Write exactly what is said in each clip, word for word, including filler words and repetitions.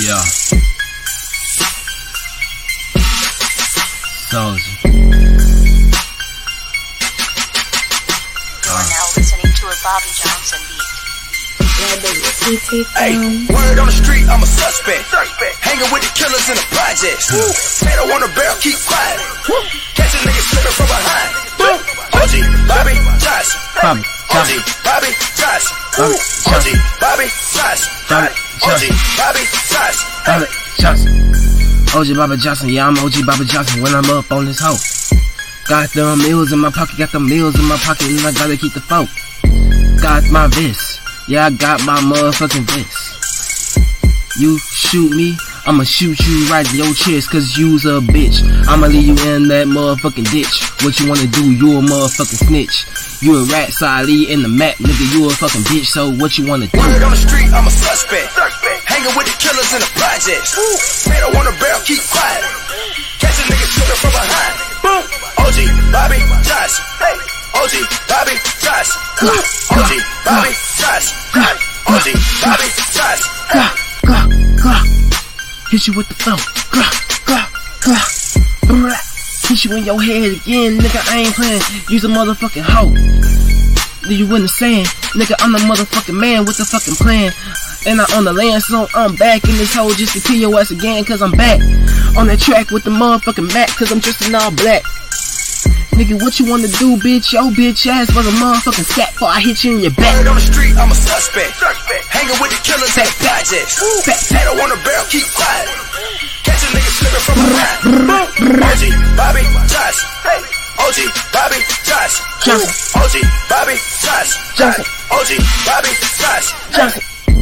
Yeah. Soldier. You are now listening to a Bobby Johnson beat. Hey, word on the street, I'm a suspect. Hanging with the killers in the projects. Tato on the barrel, keep quiet. Catch a nigga slipping from behind. O G Bobby Johnson. O G Bobby Johnson. O G Bobby Johnson. O G Bobby Johnson. Bobby Johnson. O G Bobby Johnson, yeah, I'm O G Bobby Johnson when I'm up on this hoe. Got them meals in my pocket, got the meals in my pocket, and I gotta keep the folk. Got my vest. Yeah, I got my motherfucking vest. You shoot me, I'ma shoot you right in your chest, cause you's a bitch. I'ma leave you in that motherfucking ditch. What you wanna do, you a motherfucking snitch. You a rat, so I leave in the mat, nigga, you a fucking bitch, so what you wanna do? Word on the street, I'm a suspect. Hanging with the killers in the projects. Tato on the barrel, keep quiet. Catch a nigga slipping from behind. O G Bobby Johnson. O G Bobby Johnson. O G Bobby Johnson. O G Bobby Johnson. Gah, gah, gah. Hit you with the flow. Gah, gah, gah. Blah. Hit you in your head again, nigga, I ain't playing. Use a motherfucking hoe. You understand? Nigga, I'm the motherfucking man with the fucking plan. And I on the land, so I'm back in this hole just to kill your ass again, cause I'm back on that track with the motherfucking Mac, cause I'm dressed in all black. Nigga, what you wanna do, bitch? Yo, bitch ass was a motherfucking scat before I hit you in your back. Word on the street, I'm a suspect. Hanging with the killers in the projects. Tato on the barrel, keep quiet. Catch a nigga slipping from behind. O G Bobby Johnson. O G Bobby Johnson. O G Bobby Johnson. O G Bobby Johnson.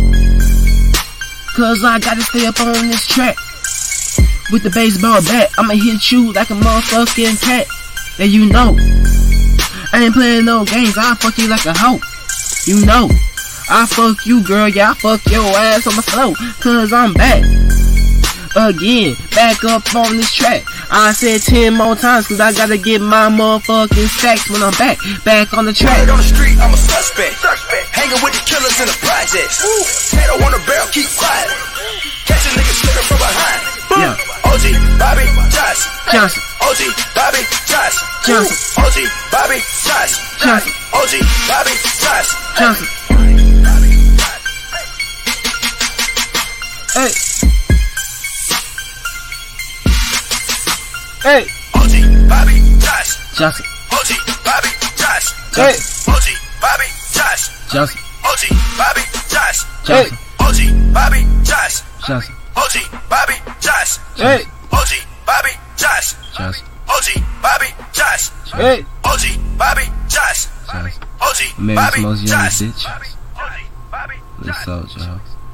Cause I gotta stay up on this track. With the baseball bat, I'ma hit you like a motherfucking cat. That you know, I ain't playing no games, I fuck you like a hoe. You know, I fuck you, girl, yeah, I fuck your ass on the floor. Cause I'm back again, back up on this track. I said ten more times, cause I gotta get my motherfucking stacks when I'm back, back on the track. Word on the street, I'm a suspect. Hanging with the killers in the projects. Tato on the barrel, keep quiet. Catch a nigga slipping from behind. Yeah. O G Bobby Johnson. Johnson. O G Bobby Johnson. Johnson. O G Bobby Johnson. Johnson. O G Bobby Johnson. Johnson. Hey. Hey. O G Bobby Johnson. Johnson. O G Bobby Johnson. Hey. O G Bobby Johnson. Johnson. O G Bobby Johnson. Hey. O G Bobby Johnson. Johnson. O G Bobby Johnson. Hey. O G Bobby Johnson. Johnson. O G Bobby Johnson. Hey. O G Bobby Johnson. Johnson. O G America's Bobby most youngest Johnson. bitch. O G Bobby Let's soldier house.